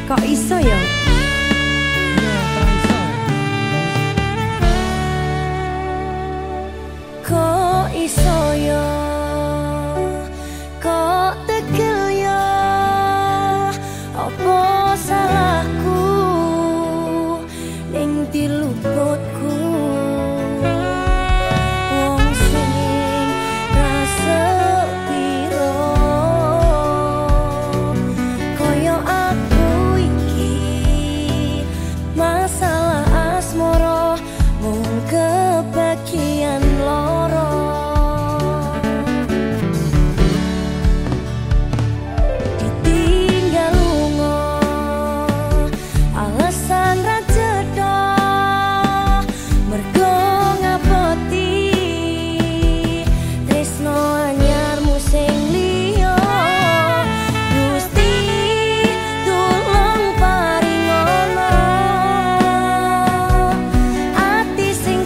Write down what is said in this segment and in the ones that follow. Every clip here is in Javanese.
Kok iso ya? Kok iso ya? Kok tegel ya? Apa salahku ning diluputku? Wong sing rasa piro koyo aku iki, masalah asmara mung kebagian loro. Ditinggal lunga alasan ra cetha, mergo ngapoti tresno anyarmu sing liya. Gusti tulung paringono ati sing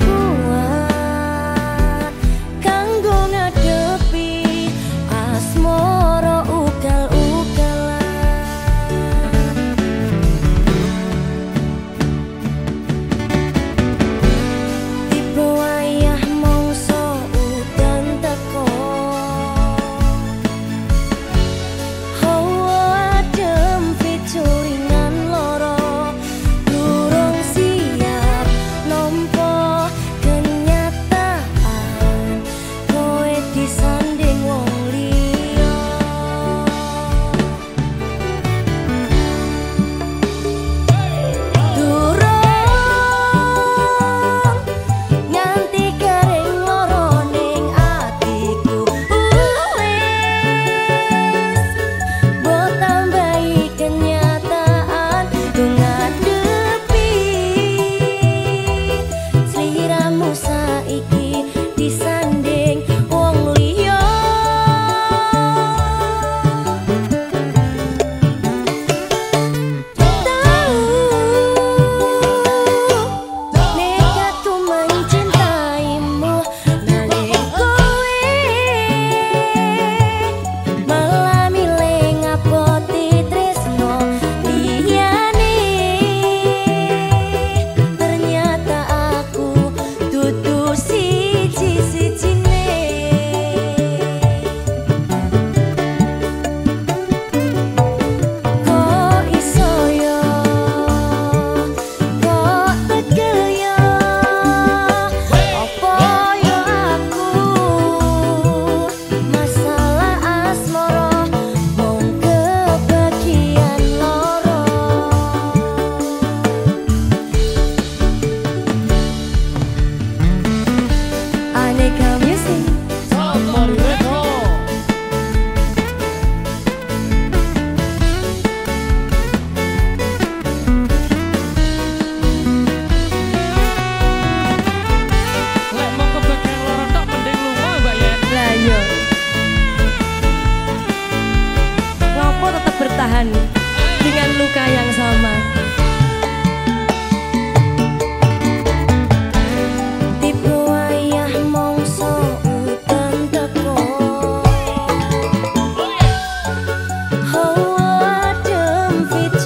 kuat kanggo ngadepi asmara ugal-ugalan. Tiba wayah mangsa udan teko, hawa adem picuringan loro, durung siap nampa kenyataan kowe disanding wong liya. Durung nganti garing loro ning atiku, wis mbok tambahi kenyataan ku ngadepi sliramu saiki disanding wong liya. Nekatku mencintaimu nanging kowe malah milih ngapoti tresno liyane. Ternyata aku dudu siji-sijine. Kok iso ya? Kok tegel ya? Apa ya aku masalah asmara mung kebagian loro. Aneka Music. Lek mau kebagian loro tok mending lunga Mbak ya. Lah iya. Ngopo tetap bertahan dengan luka yang sama? Tiba wayah mangsa udan teko, hawa adem